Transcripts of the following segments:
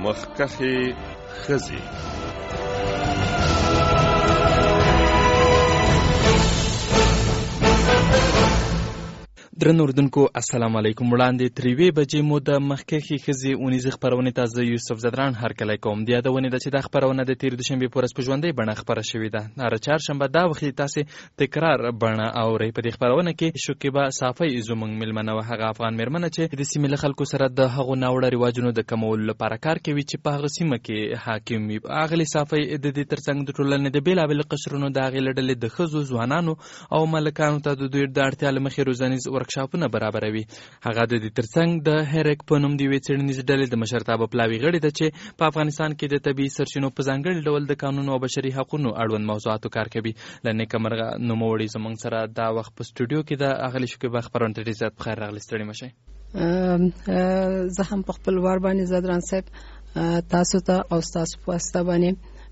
مخکخې ښځې. درنو اردوونکو السلام علیکم. وړاندې تر 1 بجې مو د مخکښې ښځې اونیزې خپرونې ته زه یوسف زدران هرکلی کوم. د یادونې ده چې دا خپرونه د تېرې دوشنبې په ورځ په ژوندۍ بڼه خپره شوې ده. هره چهارشنبه دا وخت تاسې تکرار بڼه اورئ. په دې خپرونه کې شکیبه صافی زموږ مېلمنه وه، هغه افغان مېرمنه چې د سیمې له خلکو سره د هغو ناوړه رواجونو د کمولو لپاره کار کوي چې په هغه سیمه کې حاکم وي. اغلې صافی د دې ترڅنګ د ټولنې د بېلابېلو قشرونو د هغې له ډلې د ښځو، ځوانانو او ملکانو ته د دوی د اړتیا له مخې روزنیز ورکشاپونه برابروي. هغه د دې ترڅنګ د هریک په نوم د یوې څېړنیزې ډلې د مشرتابه پلاوي غړې ده چې په افغانستان کې د طبیعي سرچینو په ځانګړي ډول د قانون او بشري حقونو اړوند موضوعاتو کار کوي. له نیکمرغه نوموړې زموږ سره دا وخت په سټوډیو کې د اغلې شکیبه خپرونه ته ډېر زیات بخیر راغلې. ستړي مه شئ. زه هم په خپل وار باندې زدران صاحب تاسو ته او ستاسو په واسطه باندې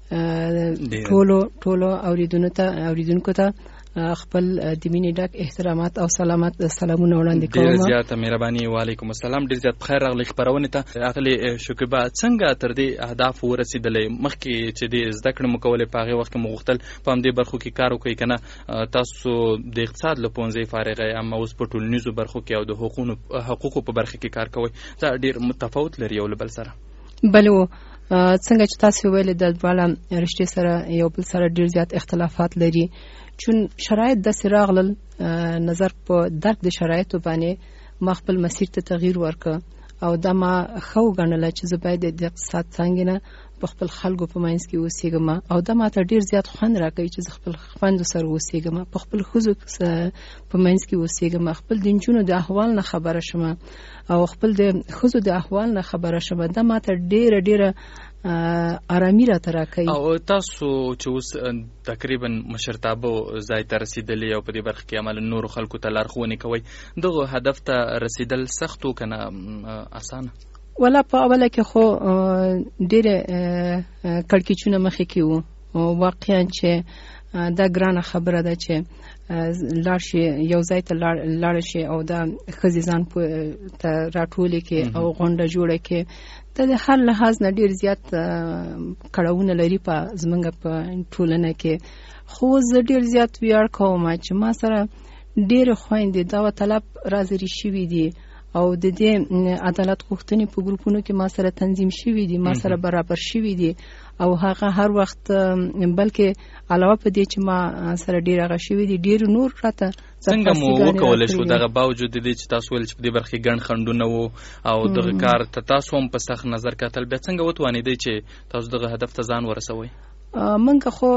ټولو اوریدونکو ته خپل د مینې ډک احترامات او سلامونه وړاندې کوم. ډېر زیاته مهرباني. وعلیکم السلام. ډېر زیات بخیر راغلی خپرونې ته. اغلې شکیبه څنګه تر دې اهدافو ورسېدلې؟ مخکې چې د زده کړې مو کولې په هغې وخت کې مو غوښتل په همدې برخو کې کار وکړئ که نه؟ تاسو د اقتصاد له پوهنځۍ فارغه یې، اما اوس په ټولنیزو برخو کې او د حقوقو په برخه کې کار کوئ. دا ډېر متفاوت لري یو له بل سره. بله څنګه چې تاسو ویلې د دواړه رشتې سره یو بل سره ډېر زیات اختلافات لري. چون شرایط داسې راغلل، نظر په درک د شرایطو باندې ما خپل مسیر ته تغییر ورکړ او دا ما ښه وګڼله چې زه باید د اقتصاد څانګې نه په خپل خلکو په منځ کې اوسېږم او دا ماته ډېر زیات خوند راکوي چې زه خپل خویندو سره اوسېږم، په خپل ښځو په منځ کې اوسېږم، خپل د نجونو د احوال نه خبره شم او خپل د ښځو د احوال نه خبره شم. دا ماته ډېره آرامي راته راکوي. او تاسو چې اوس تقریبا مشرتابه ځای ته رسېدلې او په دې برخه کې عملا نورو خلکو ته لارښوونې کوئ، دغه هدف ته رسېدل سخت و که نه اسانه؟ ولا په اوله کې خو ډېرې کړکېچونه مخې کې وو. واقعا چې دا ګرانه خبره ده چې لاړ شي یو ځای ته لاړ شي او دا ښځې ځان ته راټولې کې او غونډه جوړه کې. دا د هر لحاظ نه ډېر زیات کړاوونه لري په زموږ په ټولنه کې. خو زه ډېر زیات ویاړ کوم چې ما سره ډېرې خویندې داوطلب رازري شوي دي او د دې عدالت غوښتنې په ګروپونو کې ما سره تنظیم شوي دي، ما سره برابر شوي دي او هغه هر وخت بلکې علاوه په دې چې ما سره ډېر هغه شوي دي ډېر نور راته. څنګه مو وکولی شو دغه باوجود د دې چې تاسو ویل چې په دې برخه کې ګڼ خنډونه وو او دغه کار ته تاسو هم په سخت نظر کتل، بیا څنګه وتوانېدئ چې تاسو دغه هدف ته ځان ورسوئ؟ موږ خو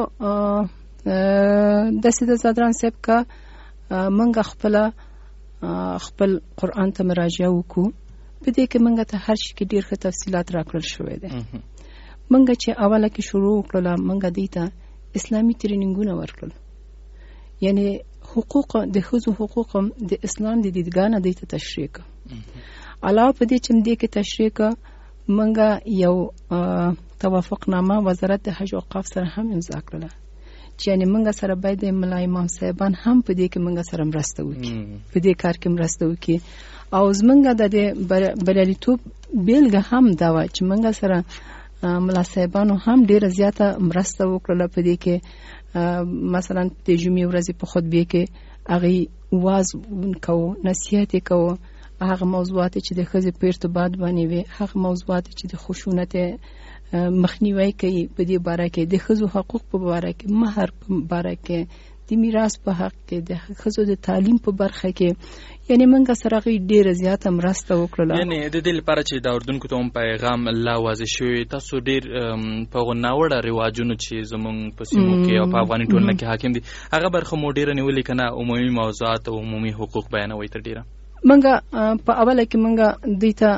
داسې د زدران صاحب که موږ خپل قرآن ته مراجعه وکړو، په دې کې موږ ته هر شي کې ډېر ښه تفصیلات راکړل شوی دی. موږ چې اوله کې شروع وکړله موږ دوی ته اسلامي ټرینینګونه ورکړل، یعنی حقوق د ښځو حقوق د اسلام د دیدګاه نه دوی ته تشریح کړه. علاوه په دې چې دې کې تشریح کړه، موږ یو توافقنامه وزارت د حج او اوقاف سره هم امضا کړله چې یعنی موږ سره باید د ملا امام صاحبان هم په دې کې موږ سره مرسته وکړي، په دې کار کې مرسته وکړي. او زموږ د بریالیتوب بیلګه هم دا وه چې موږ سره ملا صاحبانو هم ډېره زیاته مرسته وکړله په دې کې. مثلا د جمعې ورځې په خطبې کې هغې واز کوو، نصیحت یې کوو، هغه موضوعات چې د ښځې په ارتباط باندې وي، هغه موضوعات چې د خشونت مخنیوی کوي په دې باره کې، د ښځو حقوق په باره کې، مهر په باره کې، د میراث په حق کې، د ښځو د تعلیم په برخه کې. یعنی موږ سره هغې ډېره زیاته مرسته وکړله. یعنې د دې لپاره چې د اردوونکو ته هم پیغام لا واضح شوی، تاسو ډېر په هغو ناوړه رواجونو چې زموږ په سیمو کې او په افغاني ټولنه کې حاکم دي هغه برخه مو ډېره نیولې که نه؟ عمومي موضوعات او عمومي حقوق بیانوئ تر ډېره؟ موږ په اوله کې موږ دوی ته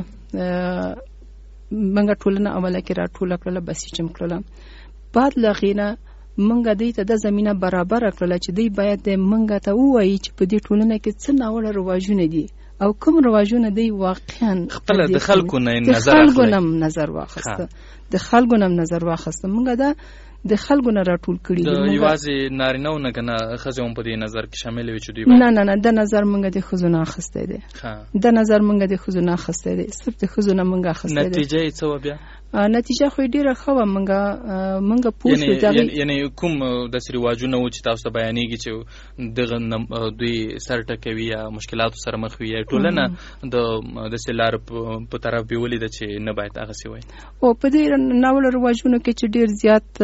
موږ ټولنه اوله کې راټوله کړله، بسیجم کړله. بعد له هغې نه موږ دوی ته د زمینه برابره کړله چې دوی باید موږ ته ووایي چې په دې ټولنه کې څه ناوړه رواجونه دي او کوم رواجونه دی واقعا خپل د خلکو نه نظر واخسته د خلکو نظر واخسته مونږ دا د خلکو نه راټول کړي د یوازې نارینه نه کنه خزه هم په دې نظر کې شامل وي چې دوی نه د نظر مونږ د خزونه اخسته دي د نظر مونږ د خزونه اخسته دي صرف د خزونه مونږ اخسته دي نتیجه یې څه بیا نتیجه خو ډیره ښه وه مونږ پوه یعنی کوم داسې رواجونه و چې تاسو ته بیانېږي چې دغه دوی سر ټکوي یا مشکلاتو سره مخ وي یا ټولنه د داسې لارو په طرف بیولې ده چې نه باید هغسې وایي او په دې ناوله رواجونو کې چې ډېر زیات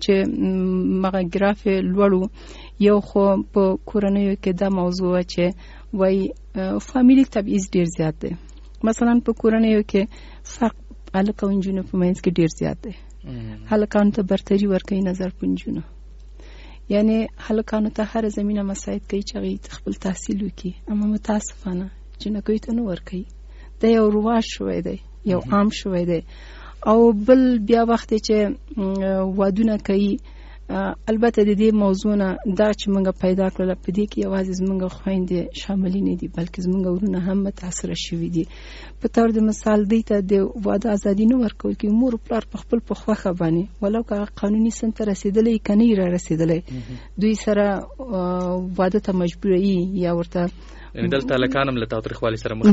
چې مغه ګراف یې لوړ و یو خو په کورنیو کې دا موضوع وه چې وایي فامیلي تبعیض ډېر زیات دی مثلا په کورنیو کې فرق هلک او نجونو په منځ کې ډېر زیات دی هلکانو ته برتري ورکوي نظر په نجونو یعنی هلکانو ته هره زمینه مساعد کوي چې هغوی خپل تحصیل وکړي اما متاسفانه جنکیو ته نه ورکوي دا یو رواج شوی دی یو عام شوی دی او بل بیا وخت چې وادونه کوي البته د دې موضوع نه دا چې موږ پیدا کړل په دې کې یوازې زموږ خویندې شاملې نه دي بلکې زموږ ورونه هم متاثره شوي دي په طور د مثال دی ته د واده ازادي نه ورکول کې مور پلار په خپل په خوښه باندې ولو که قانوني سن ته رسېدلی که نه یې را رسېدلی دوی سره واده ته مجبوروي یا ورته یعنی دلته هلکان هم له تاوتریخوالي سره مخ دي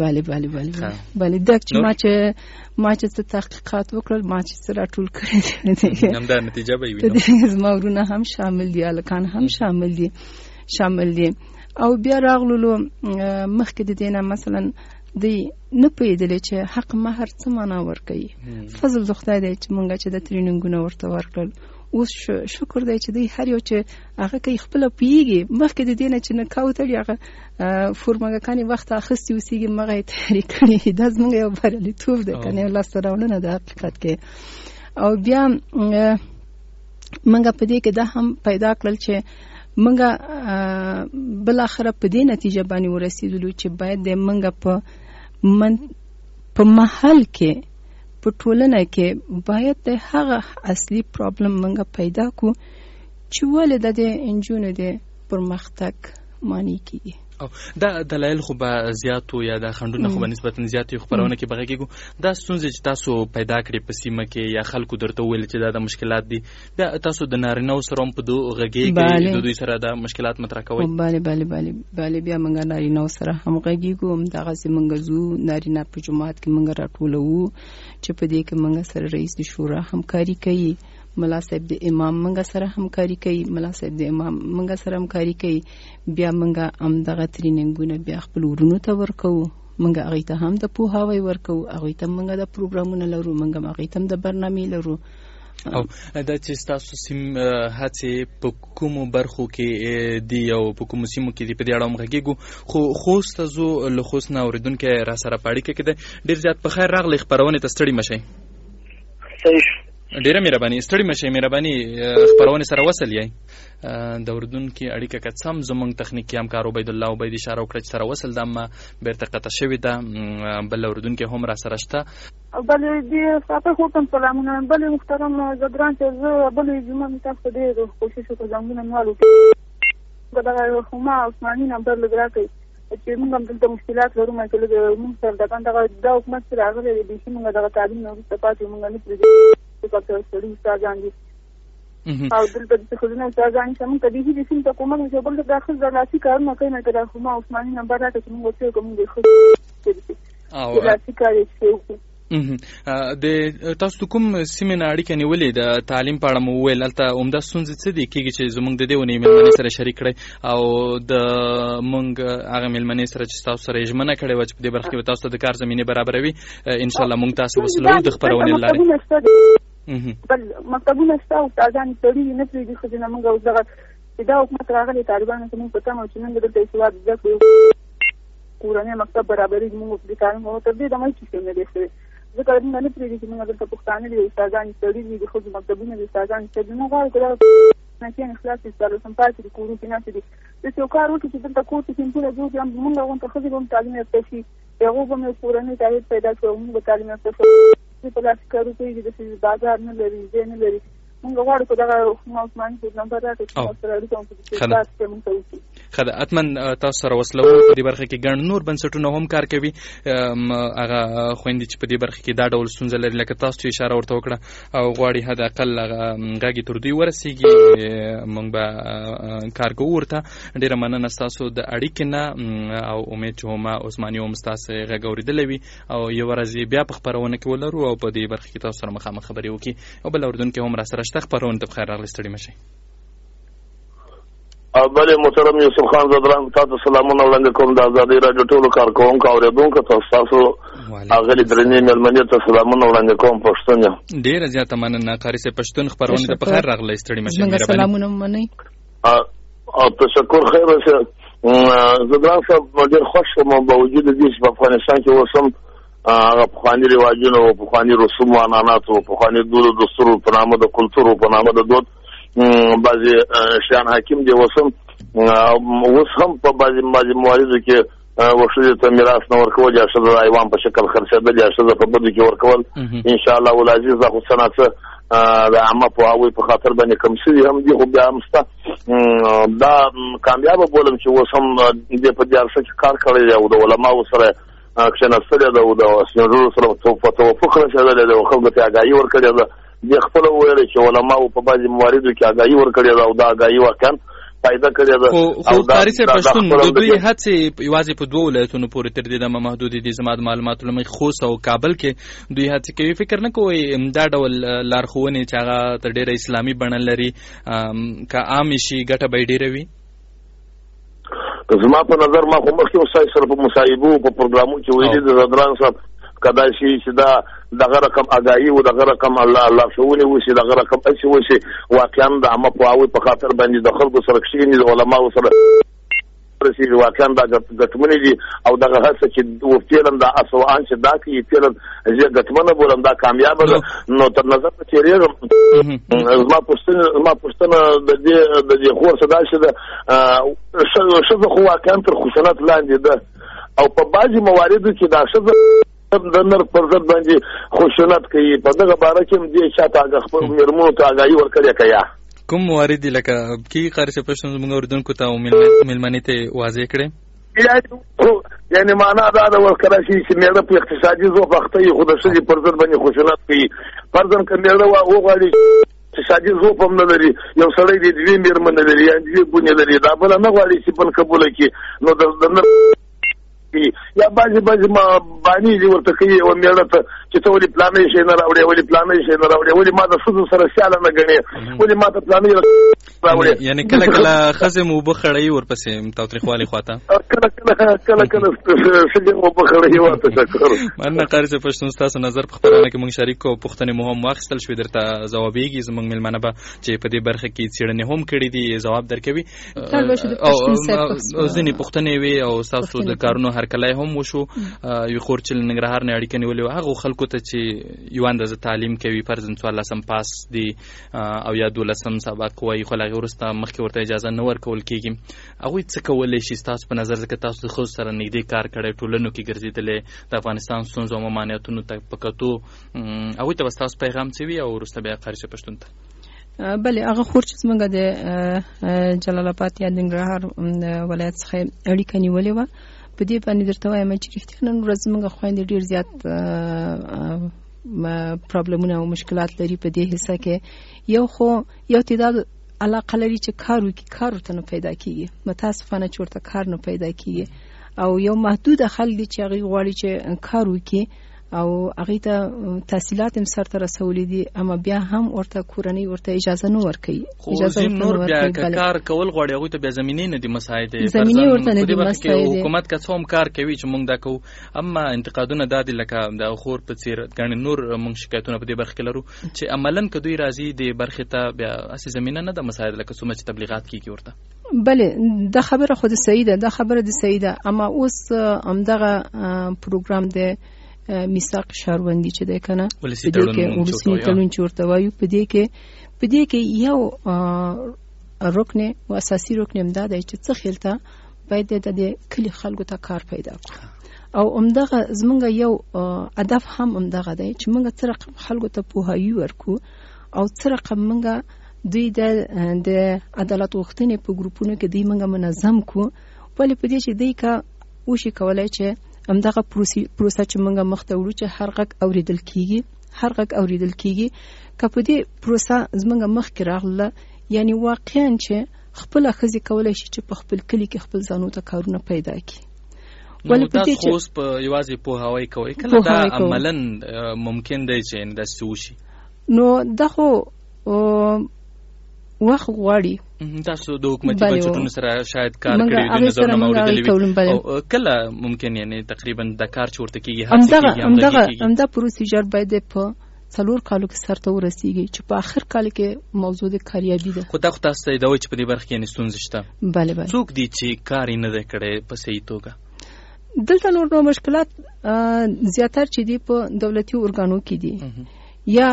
بله دا چې ما چې څه تحقیقات وکړل ما چې څه راټول کړی دي همدا نتیجه به یې وي زما ورونه هم شامل دي هلکان هم شامل دي او بیا راغللو مخکې د دې نه مثلا دی نه پوهېدلی چې حق مهر څه معنا ورکوي فضل د خدای دی چې مونږ چې د ترینینګونه ورته ورکړل اوس شکر دی چې دی هر یو چې هغه کوي خپله پوهېږي مخکې د دې نه چې نکاح وتړي هغه فورمګکانې وخت اخیستي اوسېږي مغه یې تیاري کړي دا زموږ یو بریالیتوب دی که نه یو لاسته راوړنه د حقیقت کې او بیا موږ په دې کې دا هم پیدا کړل چې موږ بالاخره په دې نتیجه باندې ورسېدلو چې باید د موږ په محل کې په ټولنه کې باید د هغه اصلي پرابلم موږ پیدا کړو چې ولې د نجونو د پرمختګ معنی کېږي او دا دلایل خو به زیاتو یا د خنډونه خو به نسبتا زیات یو خبرونه کې به غږیږو دا ستونزې چې تاسو پیدا کړې په سیمه کې یا خلکو درته وویل چې دا د مشکلات دي بیا تاسو د نارینه‌و سره هم په غږیږئ د دوی سره دا مشکلات مطرح کوئ بله بیا موږ نارینه‌و سره هم غږیږو همدغسې موږ ځو نارینه په جومات کې موږ راټولوو چې په دې کې موږ سره رئیس د شورا همکاري کوي ملا صاحب د امام منګه سره همکاري کوي ملا صاحب د امام منګه سره همکاري کوي بیا منګه دغه تریننګونه بیا خپل ورونو ته ورکو منګه هغوی ته هم د پوهاوی ورکو هغوی ته منګه د پروګرامونه لرو منګه هغوی ته هم د برنامې لرو او دا چې ستاسو هڅې په کومو برخو کې دي او په کومو سیمو کې دي په دې اړه هم غږیږو خو خوست ته ځو له خوست نه اورېدونکی را سره په اړیکه کې دی ډېر زیات په خیر راغلی خپرونې ته ستړي مشئ ډیره مهرباني ستړي مشئ مهرباني خپرونې سره وصل یې د اردوونکي اړیکه که څه هم زموږ تخنیکي همکار عبید الله عبید اشاره وکړه چې سره وصل ده اما بیرته قطع شوې ده بل اردوونکی هم را سره شته بلې د فاتح وطن سلامونه بلې محترم زدران چې زه بلې جمعه مې تاسو ته ډېر کوشش وکړ زنګونه مې والو دغه خما عثماني نمبر لږ راکړئ چې موږ هم دلته مشکلات لرو چې لږ موږ سره دا حکومت چې راغلی دی بیخي موږ دغه تعلیم نه وروسته پاتې موږ نه پرېږدي سړي استادان دي او دلته د ښځینه استادانې چې موږ ته دې هیلې سیمې ته کومک چې بل د ښځو د لاسي کارونه کوي نو که د خما عثماني نمبر راکړه چې موږ ورته وکړو موږ د ښځو د لاسي کار یې څه وکړو د تاسو کوم سیمې نه اړیکه نیولې د تعلیم په اړه مو وویل هلته عمده ستونزې څه دي کېږي چې زموږ د دې ونې مېلمنې سره شریک کړئ او د موږ هغه مېلمنې سره چې تاسو سره یې ژمنه کړې وه چې په دې برخه کې به تاسو ته د کار زمینې برابروي انشاءالله موږ تاسو وصلوو د خپرونې له لارې بل مکتبونه شته استادان سړي نه پرېږدي ښځې نه موږ اوس دغه چې دا حکومت راغلی طالبانو ته موږ په تمه چې موږ دلته سواد زده کړو کورنی مکتب برابرېږي موږ د تعلیم تر دې دمه هېڅ شی نه دی شوی ځکه موږ نه پرېږدي چې موږ دلته پښتانه دي استادان سړي دي د ښځو مکتبونه دي استادان سړي موږ غواړو چې دا نکیان خلاص دي څلورم پاتې دي کورو کې ناستې دي داسې یو کار وکړي چې دلته کور کې سیمپونه جوړ کړي موږ غوښته ښځې به هم تعلیم یافته شي هغوی به مې کورنۍ تعهد پیدا کړي او موږ به تعلیم یافته شو په لاسي کارو کوي داسې بازار نه لري ځای نه لري موږ غواړو چې دغه عثماني نمبر راکړي چې سره اړیکه وکړو چې تاسو موږ ته وکړي اتمن تاسو سره وسلو په دې برخه کې ګڼ نور بنسټونه هم کار کوي هغه خويندې چې په دې برخه کې دا ډول ستونزه لري لکه تاسو چې اشاره ورته وکړه او غواړي حد اقل غاګي تر دوی ورسیږي موږ به کار کوو ورته ډیره مننه تاسو د اړیکې نه او امید چې هم عثماني هم تاسو غږ اوریدلې وي او یو ورځ بیا په خبرونه کې ولرو او په دې برخه کې تاسو سره مخامخ خبرې وکړي او بل اردن کې هم را سره شته خبرونه ته بخیر راغلی ستړي مشي بله محترم یوسف خان زدران تاسو سلامونه وړاندې کوم د آزادۍ راډیو ټولو کارکوونکو اوریدونکو تاسو اغلی درنې مېلمنې ته سلامونه وړاندې کوم پښتون ډیره زیاته مننه قاری صاحب پښتون خبرونه ته بخیر راغلی ستړي مشي مهرباني سلامونه منئ او تشکر خیر شه زدران صاحب ډېر خوش وم با وجود دې چې په افغانستان کې وسم هغه پخواني رواجونه او پخواني رسوم او عنعنات او پخواني دود او دستور په نامه د کلتور او په نامه د دود بعضی شیان حاکم دی وسم اوس هم په بعضی مواردو کې وښځې ته میراث نه ورکول یا ښځه د حیوان په شکل خرڅېدل یا ښځه په بدو کې ورکول انشاءالله العزیز دا خو څه نه څه د عامه پوهاوي په خاطر باندې کم شوي هم دي خو بیا هم شته دا کامیابه بولم چې اوس هم دې په دې عرصه کې کار کړی دی او د علماو سره کښېنستلی ده او د سپینږیرو سره په توافق رسېدلی دی او خلکو ته اګاهي ورکړې ده دې خپله وویل چې علماو په بعضې مواردو کې اګاهي ورکړې ده او دا اګاهي واقعا فایده کړې ده خو قاری صاحب پښتون د دوی هڅې یوازې په دوه ولایتونو پورې تر دې دمه محدودې دي زما د معلوماتو له مخې خوست او کابل کې دوی هڅې کوي فکر نه کوئ دا ډول لارښوونې چې هغه تر ډېره اسلامي بڼه لري که عامې شي ګټه به یې ډېره وي زما په نظر ما خو مخکې استاد سره په مصاحبو په پروګرامو کې ویلي د زدران صاحب کدا شي چې دا دغه رقم اگاهي او دغه رقم الله شوونی وشي دغه رقم اچي وشي واقعا د عامه پوهاوي په خاطر باندې د خلکو سره کښېني د علماو سره رسېږي واقعا دا ګټمنې دي او دغه هڅه چې فعلا دا اسوان چې دا کوي فعلا زه ګټمنه بولم دا کامیابه ده نو تر نظر ته تېرېږم زما پوښتنه د دې خور څه دا چې ده ښځه خو واقعا تر خشونت لاندې ده او په بعضې مواردو کې دا ښځه د نر پر ضد باندې خشونت کوي په دغه باره کې هم دې چاته خپل مېرمنو ته اګاهي ورکړې که یا کوم موارد دي لکه کې قاری صاحب پښتون زموږ اردوونکو ته مېلمنې ته واضح کړې یعنې معنا دا ده ورکړه شي چې مېړه په اقتصادي ضعف اخته وي خو د ښځې پر ضد باندې خشونت کوي فرضاً که مېړه وغواړي اقتصادي ضعف هم نه لري یو سړی د دوې مېرمنې لري یا دوې بونې لري دا بله نه غواړي چې بل قبوله کړي نو د یا بعضې ما بانې دي ورته کوي یوه مېړه ته چې ته ولې پلانۍ شی نه راوړې ولې پلانۍ شی نه راوړې ولې ما د ښځو سره سیاله نه ګڼې ولې ما ته پلانۍ راوړې یعنې کله ښځې مو اوبه خړوي ورپسې تاوتریخوالي خواته کله ښځې مو اوبه خړوي ورته تشکر مننه قاری صاحب پښتون ستاسو نظر په خپرونه کې موږ شریک کوو پوښتنې مو هم واخیستل شوې درته ځوابېږي زموږ مېلمانه به چې په دې برخه کې څېړنې هم کړي دي ځواب درکوي او ځینې پوښتنې وې او ستاسو د کارونو هرکلی هم وشو یو خور چې له ننګرهار نه اړیکه نیولې وه هغو خلکو ته چې یو اندازه تعلیم کوي فرضاً 14 پاس دي او یا 12 سبق وایي خو له هغې وروسته مخکې ورته اجازه نه ورکول کېږي هغوی څه کولی شي ستاسو په نظر ځکه تاسو د ښځو سره نږدې کار کړی ټولنو کې ګرځېدلی د افغانستان ستونزو او ممانعتونو ته په کتو هغوی ته به ستاسو پیغام څه وي او وروسته بیا قاری صاحب پښتون ته بله هغه خور چې زموږ د جلال آباد یا د ننګرهار ولایت څخه اړیکه نیولې وه په دې باندې درته وایم چې رښتیا نن ورځ زموږ خویندې ډېر زیات پرابلمونه او مشکلات لري په دې حصه کې یو تعداد علاقه لري چې کار وکړي کار ورته نه پیدا کېږي متاسفانه چې ورته کار نه پیدا کېږي او یو محدوده خلک دي چې هغوی غواړي چې کار وکړي او هغوی ته تحصیلات هم سرته رسولي دي اما بیا هم ورته کورنۍ ورته اجازه نه ورکوي خو نور بیا که کار کول غواړي هغوی ته بیا زمینې نه دي مساعدې زمینې ورته نه دي مساعدې حکومت که څه هم کار کوي چې موږ دا کوو اما انتقادونه دا دي لکه د خور په څېر ګڼې نور موږ شکایتونه په دې برخه کې لرو چې عملاً که دوی راځي دې برخې ته بیا هسې زمینه نه ده مساعده لکه څومره چې تبلیغات کېږي ورته بله دا خبره خو د صحیح ده دا خبره د صحیح ده اما اوس همدغه پروګرام دی میثاق شهروندي چې دی کنه په دې کې ولسي تړون چې ورته وایو په دې کې یو رکن او اساسي رکن هم دا دی چې څه خلته باید د کلی خلکو ته کار پیدا کړو او همدغه زمونږ یو هدف هم همدغه دی چې موږ څه رقم خلکو ته پوهاوی ورکو او څه رقم موږ دوی د عدالت غوښتنې په ګروپونو کې دوی موږ منظم کو ولې په دې چې دوی کا وشي کولای چې همدغه پروسه چې موږ مخته وړو چې هر غږ اوریدل کیږي که په دې پروسه زموږ مخکې راغله یعنی واقعا چې خپل ښځې کولای شي چې په خپل کلی کې خپل ځانو ته کارونه پیدا کړي. نو تاسو خو په یوازې پوهاوی کوئ کله دا عملاً ممکن دی چې داسې وشي؟ نو دا خو وخت غواړي. تاسو د حکومتي بنسټونو سره شاید کار کړی د نظرونه اوریدلې او کله ممکن یعنی تقریبا د کار چې ورته کېږي همدا پروسیجر باید په 4 کالو کې سرته ورسیږي چې په آخر کال کې موضوع د کاریابي ده. خو تاسو ته دا وایي چې په دې برخه کې ستونزې شته؟ بله څوک دي چې کار یې نه دی کړی په صحیح توګه؟ دلته نور مشکلات زیاتر چې دي په دولتي ارګانو کې دي یا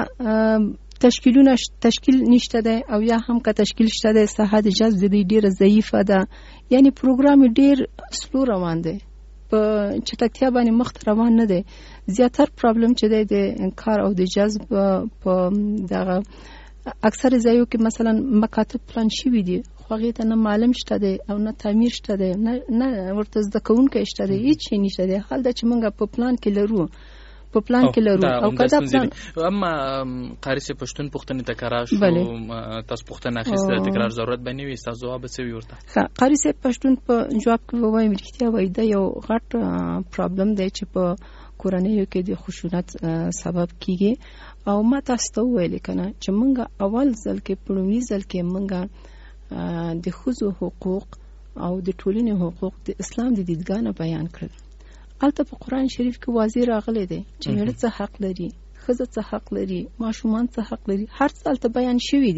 تشکیل نشته ده او یا هم که تشکیل شته ده ساحه د جذب د ډیره ضعیفه ده یعنی پروګرام ډیر سلو روان دی په چټکتیا باندې مخ روان نه دی. زیاتر پرابلم چې دی د کار او د جذب په دغه اکثر ځایو کې مثلا مکاتب پلان شوي دي خو هغې ته نه معلم شته دی او نه تعمیر شته دی نه ورته زده کوونکی شته دی هیڅ شی نشته دی. حال دا چې موږ په پلان کې لرو او کدا پلان اما قاری سے پښتون پښتنې تکرار شو تاسو پښتنه اخیسته تکرار ضرورت باندې وي تاسو جواب څه ورته؟ قاری سے پښتون په جواب کې وایم رښتیا وایي دا یو غټ پرابلم دی چې په کورنیو کې د خشونت سبب کیږي او ما تاسو ته ویل کنه چې موږ اول ځل کې پړومي ځل کې موږ د ښځو حقوق او د ټولنې حقوق د اسلام د دیدګانه بیان کړل. البته په قرآن شریف کې واضح راغلی دی چې میړه څه حق لري، ښځه څه حق لري، ماشومان څه حق لري، هر څه البته بیان شوي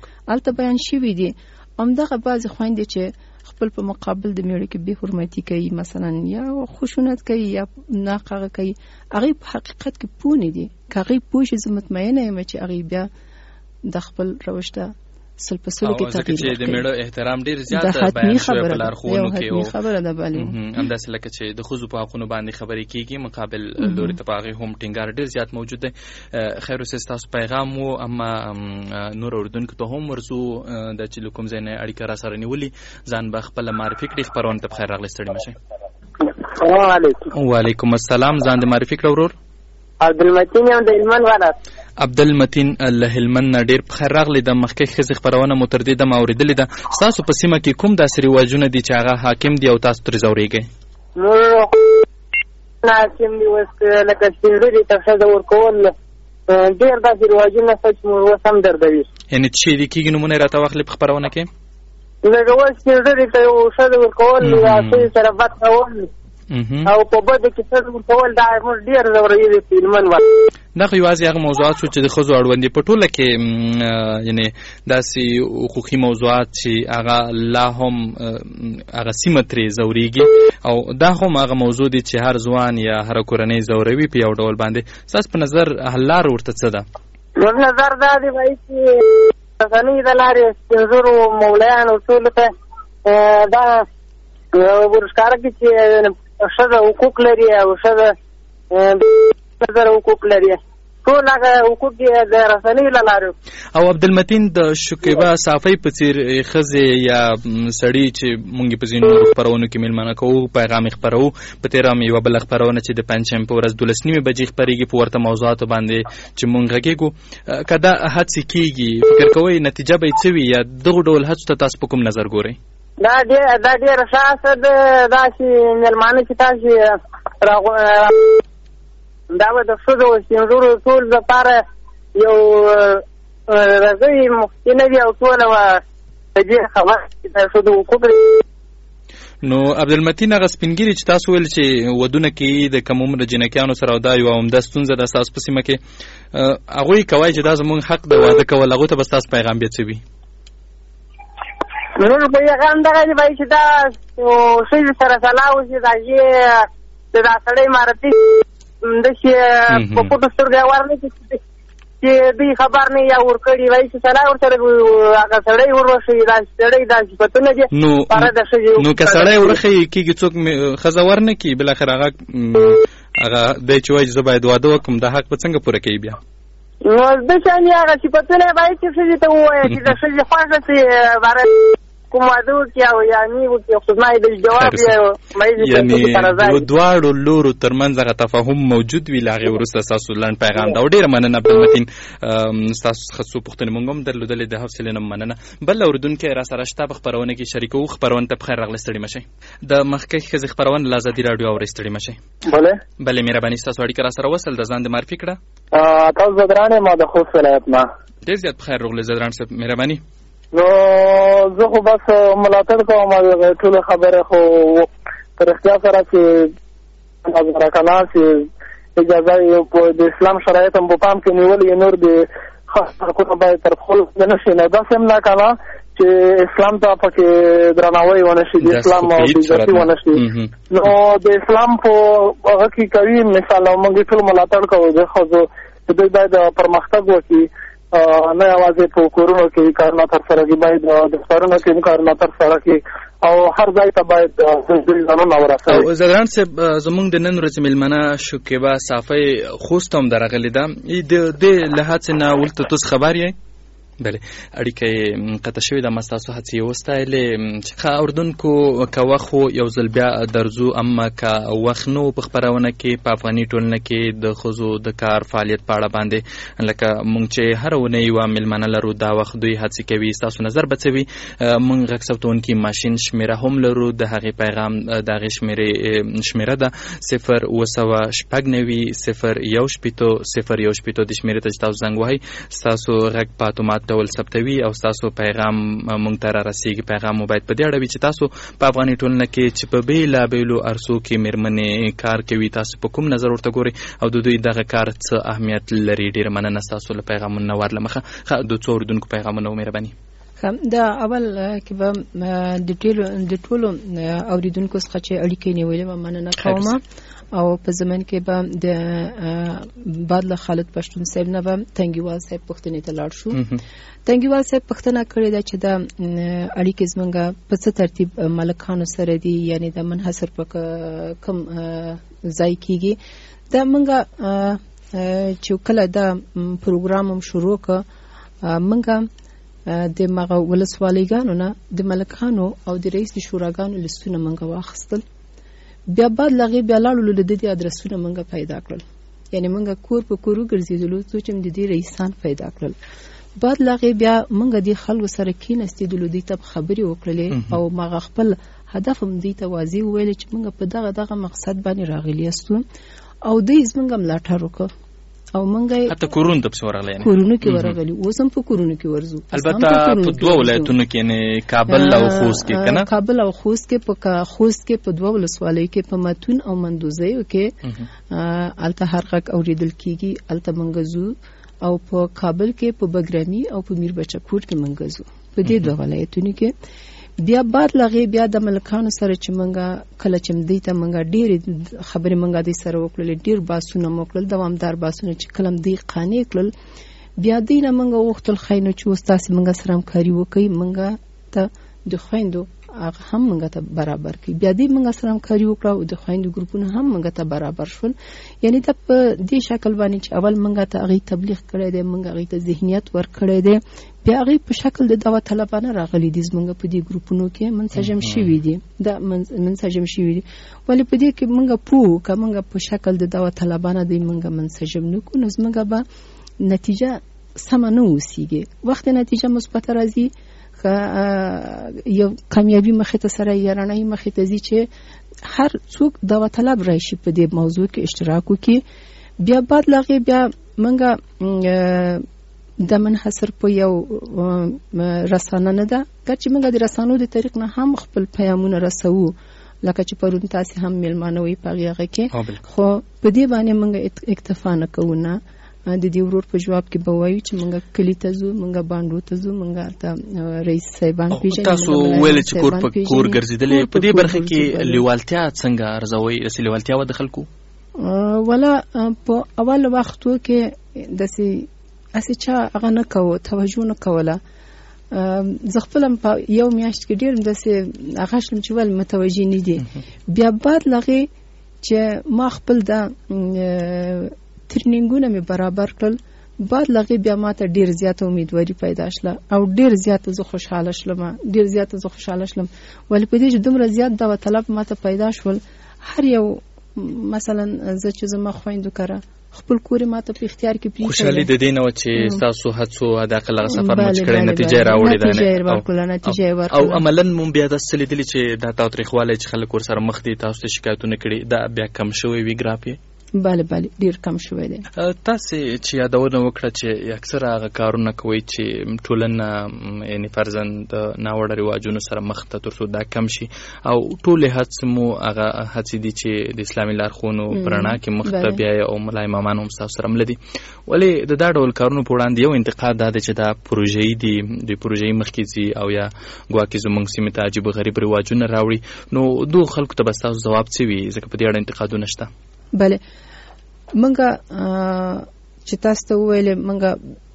دي. همدغه بعضې خویندې چې خپل په مقابل د میړه کې بې حرمتي کوي مثلا یا خشونت کوي یا ناقه کوي هغې په حقیقت کې پوه نه دي. که هغې پوه شي زه مطمئنه یم چې هغې بیا د خپل روش ته سل په سلو کې تغییر ورکړي. د میړه احترام ډیر زیات بیان شوی په لارښوونو کې او خبره ده بله همداسې لکه چې د ښځو په حقونو باندې خبرې کېږي مقابل لوري ته په هغې هم ټینګار ډیر زیات موجود دی. خیر اوسه ستاسو پیغام و اما نور اورېدونکو ته هم ورځو دا چې له کوم ځای نه اړیکه راسره نیولي ځان به خپله معرفي کړي. خپرونه ته بخیر راغلی ستړي مه شئ. السلام علیکم. وعلیکم السلام. ځان دې معرفي کړه ورور. عبدالمتین یم د هلمند ولایت. عبدالمتین له هلمند نه ډېر بخیر راغلی. د مخکې ښځې خپرونه مو تر دې دمه اورېدلې ده. ستاسو په سیمه کې کوم داسې رواجونه دي چې هغه حاکم دي او تاسو ترې ځورېږئ؟ موږ حاکم دي اوس لکه سپین ږیري ته ښځه ورکول ډېر داسې رواجونه شته چې موږ اوس هم دردوي. یعنې څه شی دي کېږي نومونه یې راته واخلئ په خپرونه کې؟ لکه اوس سپین ږیري ته یو ښځه ورکول یا ښځې سره بد کول او په بده کې څه ورکول دا موږ ډېر ځوروي د هلمند ولایت. دا خو یوازې هغه موضوعات شو چې د ښځو اړوند دي. په ټوله کې یعنې داسې حقوقي موضوعات چې هغه لا هم هغه سیمه ترې ځورېږي او دا هم هغه موضوع دي چې هر ځوان یا هره کورنۍ ځوروي په یو ډول باندې. ستاسو په نظر حل لاره ورته څه ده؟ زموږ نظر دا دی وایي چې رسنۍ د لارې سپین ږیرو مولایانو ټولو ته دا ورښکاره کړي چې ښځه حقوق لري او ښځه نظر حقوق لري. ټول هغه حقوق د رسنۍ له لارې. او عبدالمتین د شکیبه صافۍ په څېر ښځې یا سړي چې مونږ په ځینو خپرونو کې میلمانه کوو پیغام یې خپروو. په تېره هم یوه بله خپرونه چې د پنجشنبې په ورځ 12:30 بجې خپرېږي په ورته موضوعاتو باندې چې مونږ غږېږو. که دا هڅې کېږي فکر کوئ نتیجه به یې څه وي یا دغو ډول هڅو ته تاسو په کوم نظر ګورئ؟ دا ډېره ښه هڅه ده. داسې میلمانه چې تاسې دا به د ښځو او سپین ږیرو ټول لپاره یو رضایي مخکینه وي او ټوله به د دې خبر چې د ښځو حقوق. نو عبدالمتین هغه سپین ږیري چې تاسو ویل چې ودونه کوي د کم عمره جنکیانو سره او دا یوه عمده ستونزه ده ستاسو په سیمه کې هغوی کوای چې دا زموږ حق د واده کول هغوی ته به ستاسو پیغام بیا څه وي؟ موږ پیغام دغه دی وایي چې دا ښځې سره سلا وشي د هغې چې دا سړی مارتي داسې په پټو سترګو ورنکړي چې دوی خبر نه یا ورکړي وایي چې سلا ورسره هغه سړی وروښي دا سړی دا صفتونه دي پاره د ښځې. نو که سړی ورښیي کېږي څوک ښځه ورنه کړي بالاخره هغه دی چې وایي زه باید واده وکړم دا حق به څنګه پوره کوي بیا؟ نو د شان هغه صفتونه باید چې ښځې ته ووایي چې د ښځې خوښه شي باره کوم واده وکړي او یا نه وکړي خو زما د جواب یعنې دواړو لورو ترمنځ هغه تفاهم موجود وي له هغې وروسته ستاسو لنډ پیغام ده او ډېره مننه عبدالمتین ستاسو څخه څو پوښتنې مونږ هم درلودلې د حوصلې نه مننه. بل اورېدونکی راسره شته په خپرونه کې شریکوو. خپرونه ته بخیر راغلی، ستړي مه شئ. د مخکې ښځې خپرونه له ازادي راډیو اورئ، ستړي مه شئ. بلې مهرباني ستاسو اړیکه راسره وصل د ځان د معرفي کړه. تاسو زدران یم د خوست ولایت نه. ډېر زیات بخیر راغلی زدران صاحب، مهرباني. نو زه خو بس ملاتړ کوم ټولې خبرې خو په رښتیا سره چې نظر کنا چې اجازه د اسلام شرایط هم په پام کې نیولې نور د خاص حقوقو باید تر پښو لاندې نه شي. نو داسې هم نه کنه چې اسلام ته پکې درناوی ونه شي، د اسلام او عزتي ونه شي. نو د اسلام په هغه کې کوي مثال موږ ټول ملاتړ کوو د ښځو چې دوی باید پرمختګ وکړي، نه یوازې په کورونو کې کارونه ترسره کړي، باید دفترونو کې کارونه ترسره کړي او هر ځای ته باید ځانونه ورسوي. زدران صاحب زموږ د نن ورځې مېلمنه شکیبا صافی خوست هم درغلې ده، د دې له هڅې نه ورته تاسو خبر یې؟ بله، اړیکه یې قطع شوې ده. ما ستاسو هڅې یې وستایلې. ښه اورېدونکو، که وخت خو یو ځل بیا درځو، اما که وخت نه و په خپرونه کې په افغاني ټولنه کې د ښځو د کار فعالیت په اړه باندې، لکه موږ چې هره اونۍ یوه مېلمنه لرو، دا وخت دوی هڅې کوي. ستاسو نظر به څه وي؟ موږ غږ ثبتونکي ماشین شمېره هم لرو، د هغې پیغام د هغې شمېره ده 0 9 0 0 1 0 د شمېرې ته چې تاسو زنګ وهئ، ستاسو غږ په اتومات ډول ثبتوي او ستاسو پیغام مونږ ته را رسیږي. پیغام مو باید په دې اړه وي چې تاسو په افغاني ټولنه کې چې په بېلابېلو عرصو کې مېرمنې کار کوي، تاسو په کوم نظر ورته ګورئ او د دوی دغه کار څه اهمیت لري. ډېره مننه ستاسو له پیغامونو نه ور له مخه. د څو اورېدونکو پیغامونه مهرباني. دا اول کې به د ټولو اوریدونکو څخه چې اړیکې نیولې به مننه کوم او په زمن کې به د بدل خالد پښتون صاحب نه به تنګیوال صاحب پښتنې ته لاړ شو. تنګیوال صاحب پښتنه کړې ده چې د اړیکې زمونږه په څه ترتیب ملکانو سره دي، یعنی د منحصر په کوم ځای کېږي. دا مونږه چې کله دا پروګرام هم شروع کړ، مونږه د مغه ولسوالیګانو نه د ملکانو او د رئیس شوراګانو لستونه مونږه واخیستل. بیا بعد لغې بیا لاړو د دې ادرسونه مونږه پیدا کړل، یعنی مونږه کور په کورو ګرځېدلو چې د دې رئیسان پیدا کړل. بعد لغې بیا مونږه د خلکو سره کېناستېدلو، دوی ته خبرې وکړلې او مغه خپل هدف هم دوی ته واضح وویل چې مونږه په دغه مقصد باندې راغلي یاستو او دوی زمونږه ملاتړ وکړ او مونږه حتی کورونو ته ورغلي، یعنی کورونو کې ورغلي. اوس هم په کورونو کې ورځو، البته په دوه ولایتونو کې، یعنی کابل او خوست کې کنه. کابل او خوست کې په دوه ولسوالیو کې، په متون او مندوزیو کې الته هر غږ اوریدل کیږي. الته منګزو او په کابل کې په بګرامي او په میربچه کوټ کې منګزو، په دې دوه ولایتونو کې. بیا بعد لغې بیا د ملکانو سره چې منګه کله چې مدې ته منګه ډېر خبرې منګه دې سره وکړل، ډېر باسونه موکړل، دوامدار باسونه چې کلم دې قانې کړل. بیا دې نه منګه وختل خاینو چې وستاسې منګه سره همکاري وکړي، منګه ته د خويندو هغه هم منګه ته برابر کړي. بیا دې منګه سره همکاري وکړه او د خويندو ګروپونه هم منګه ته برابر شول. یعنی ته په دې شکل باندې چې اول منګه ته هغه تبلیغ کړی دی، منګه هغه ته ذهنیت ور کړی دی، بیا هغه په شکل د دعوت طلبانه راغلي دي زمونږ په دې ګروپونو کې منسجم شوي دي. دا منسجم شوي دي، ولې په دې کې منګه پوه که منګه په شکل د دعوت طلبانه دی منګه منسجم نه کو، نو زمونږ به نتیجه سمه نه اوسیږي. وخت نتیجه مثبت راځي، یو کامیابی مخې ته سره یارانه مخې ته ځي چې هر څوک دعوت طلب راشي په دې موضوع کې اشتراک وکړي. بیا بعد لغې بیا منګه د منحصر په یو رسانه نه ده، ګرچې موږ د رسانو د طریق نه هم خپل پیغامونه رسوو، لکه چې پرون تاسې هم میلمانه وئ په هغې کې، خو په دې باندې موږ اکتفا نه کوو. نه، د دې ورور په جواب کې به وایو چې موږ کلي ته ځو، موږ بانډو ته ځو، موږ هلته رئیس صاحبان پېژنو. تاسو ویل چې کور په کور ګرځېدلې، په دې برخه کې لیوالتیا څنګه ارزوئ؟ داسې لیوالتیا وه د خلکو؟ ولا په اول وختو کې داسې چا هغه نه کوو، توجه نه کوله. زه خپل هم په یو میاشت کې ډېر داسې هغه شلم چې ول متوجه نه دي. بیا بعد لغې چې ما خپل د ترنینګونه مې برابر کړل، بعد لغې بیا ماته ډیر زیاته امیدواري پیدا شله او ډیر زیاته زه خوشحاله شلم ولې په دې چې دومره زیات دعوت طلب ماته پیدا شول. هر یو مثلا زه چې زما خویندو کره خپل کور ماته په اختیار کې پریښی. خوشحالي د دې نه و چې تاسو هڅو حداقل هغه سفر مو چې کړی نتیجه راوړې ده نتیجه ورکړله. او عملاً مونږ بیا داسې لیدلي چې دا تاوتریخوالی چې خلک ورسره مخ دي تاسو ته شکایتونه کړي دا بیا کم شوی وي ګراف یې؟ بله ډیر کم شوی دی. تاسې چې یادونه وکړه چې اکثره هغه کارونه کوئ چې ټولنه یعنې فرضاً د ناوړه رواجونو سره مخ ته تر څو دا کم شي او ټولې هڅې مو هغه هڅې دي چې د اسلامي لارښوونو په رڼا کې مخ ته بیایي او ملا امامان هم ستاسو سره مله دي. ولې د دا ډول کارونو په وړاندې یو انتقاد دا دی چې دا پروژه‌یي دي، دوی پروژه‌یي مخکې ځي او یا ګواکې زموږ سیمې ته عجیب غریب رواجونه راوړي. نو دغو خلکو ته به ستاسو ځواب څه وي ځکه په دې اړه انتقادونه شته؟ بله منګه چې تاسو ته وویلې منګه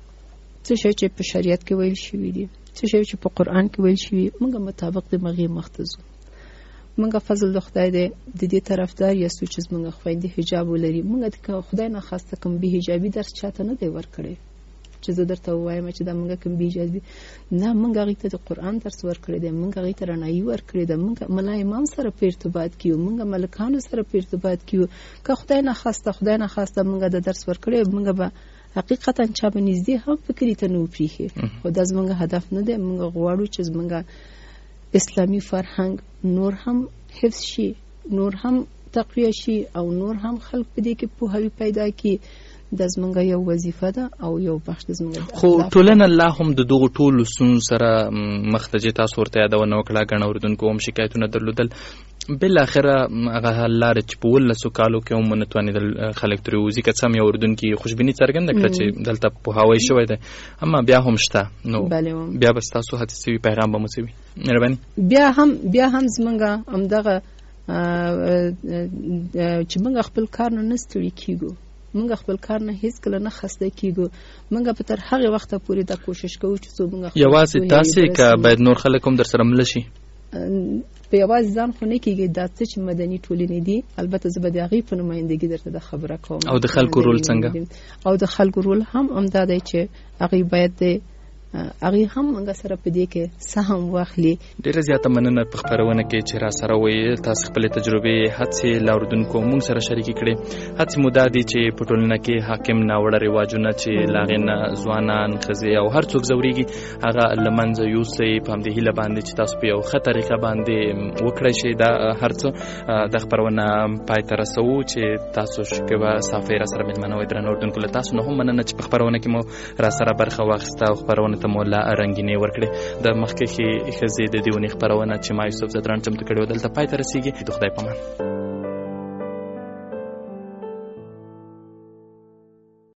څه شی چې په شریعت کې ویل شوي دي، څه شی چې په قرآن کې ویل شوي، منګه مطابق د مغې مخته ځو. منګه فضل د خدای دی د دې طرفدار یاستو چې زمونږ خویندې حجاب ولري. منګه د خدای نه خواسته کوم بې حجابي درس چاته نه دی ورکړی چې زه درته ووایم چې دا منګه کوم بې حجابي نه، منګه هغې ته د قرآن درس ورکړی دی، منګه هغې ته رڼایي ورکړې ده، منګه ملا امام سره په ارتباط کیو، منګه ملکانو سره په ارتباط کیو. که خدای نه خواسته منګه د درس ورکړی منګه به حقیقتا چا به نږدې هم فکرې ته نه وپریښي. خو دا زمونږ هدف نه دی. منګه غواړو چې زمونږ اسلامي فرهنګ نور هم حفظ شي، نور هم تقویه شي او نور هم خلق په دې کې پوهاوی پیدا کړي. دا زمونږ یو وظیفه ده او یو بخش د زمونږ. خو ټولنه لا هم د دغو ټولو ستونزو سره مخ ته چې تاسو ورته یادونه وکړه ګڼ اورېدونکو هم شکایتونه درلودل. بالاخره هغه حل لارې چې په 18 کالو کې هم ونه توانېدل خلک ترې ووځي. که څه هم یو اورېدونکي خوشبیني څرګنده کړه چې دلته پوهاوی شوی دی، اما بیا هم شته. نو بیا به ستاسو هڅې څه وي، پیغام به مو څه وي؟ مهرباني. بیا هم زمونږ همدغه چې موږ خپل کار نه ستړي کیږو، موږ خپل کار نه هیڅ کله نه خسته کیږو. موږ په تر هغه وخته پورې دا کوشش کوو چې څو موږ یوازې تاسې که باید نور خلک هم در سره مله شي. په یوازې ځان خو نه کیږي، دا څه چې مدني ټولنې دي. البته زه به د هغې په نمایندګي درته د خبره کوم. او د خلکو رول څنګه؟ او د خلکو رول هم همدا دی چې هغې باید هغې هم موږ سره په دې کې سهم واخلي. ډېره زیاته مننه په خپرونه کې چې را سره وئ. تاسو خپلې تجربې هڅې له اورېدونکو موږ سره شریکې کړې. هڅې مو دا دي چې په ټولنه کې حاکم ناوړه رواجونه چې له هغې نه ځوانان، ښځې او هر څوک ځورېږي هغه له منځه یوسئ. په همدې هیله باندې چې تاسو په یو ښه طریقه باندې وکړی شئ دا هر څه. دا خپرونه پای ته رسوو چې تاسو شکیبه صافۍ را سره مېلمانه وئ. درنو اورېدونکو له تاسو نه هم مننه چې په خپرونه کې مو را سره برخه واخیسته او خپرونه ته مو لا رنګینې ورکړې. د مخکښې ښځې د دې اونۍ خپرونه چې ما یوسف زدران چمتو کړې وه دلته پای ته رسېږي. د خدای په امان.